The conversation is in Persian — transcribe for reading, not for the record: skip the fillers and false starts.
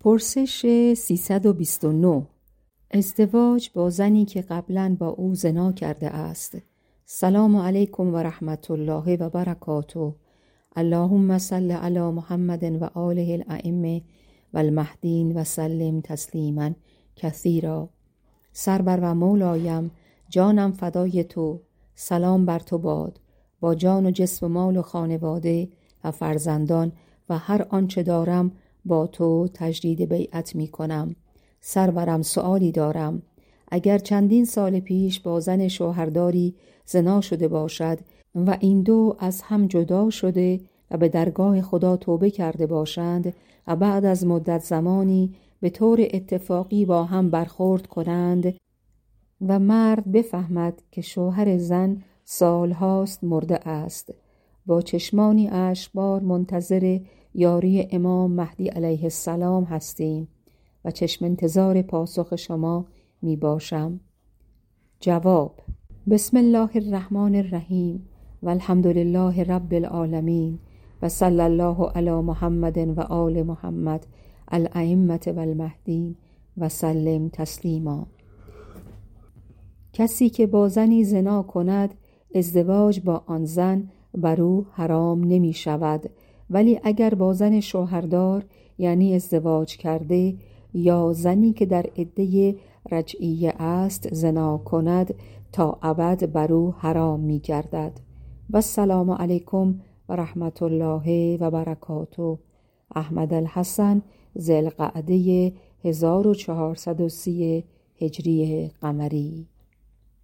پرسش 329. ازدواج با زنی که قبلاً با او زنا کرده است. سلام علیکم و رحمت الله و برکاته. اللهم صل علی محمد و آله الائمه و المهدین و سلم تسلیما کثیرا. سرور و مولایم، جانم فدای تو، سلام بر تو باد. با جان و جسم و مال و خانواده و فرزندان و هر آنچه دارم با تو تجدید بیعت می کنم. سرورم، سؤالی دارم. اگر چندین سال پیش با زن شوهرداری زنا شده باشد و این دو از هم جدا شده و به درگاه خدا توبه کرده باشند و بعد از مدت زمانی به طور اتفاقی با هم برخورد کنند و مرد بفهمد که شوهر زن سالهاست مرده است، با چشمانی اشکبار منتظر یاری امام مهدی علیه السلام هستیم و چشم انتظار پاسخ شما می باشم. جواب: بسم الله الرحمن الرحیم و الحمد لله رب العالمین و صلی الله علی محمد و آل محمد الائمة و المهدین و سلم تسلیما. کسی که با زنی زنا کند، ازدواج با آن زن بر او حرام نمی شود، ولی اگر با زن شوهردار یعنی ازدواج کرده یا زنی که در عده رجعیه است زنا کند، تا ابد بر او حرام می گردد. و السلام علیکم و رحمت الله و برکاته. احمد الحسن، ذی القعده 1430 هجری قمری.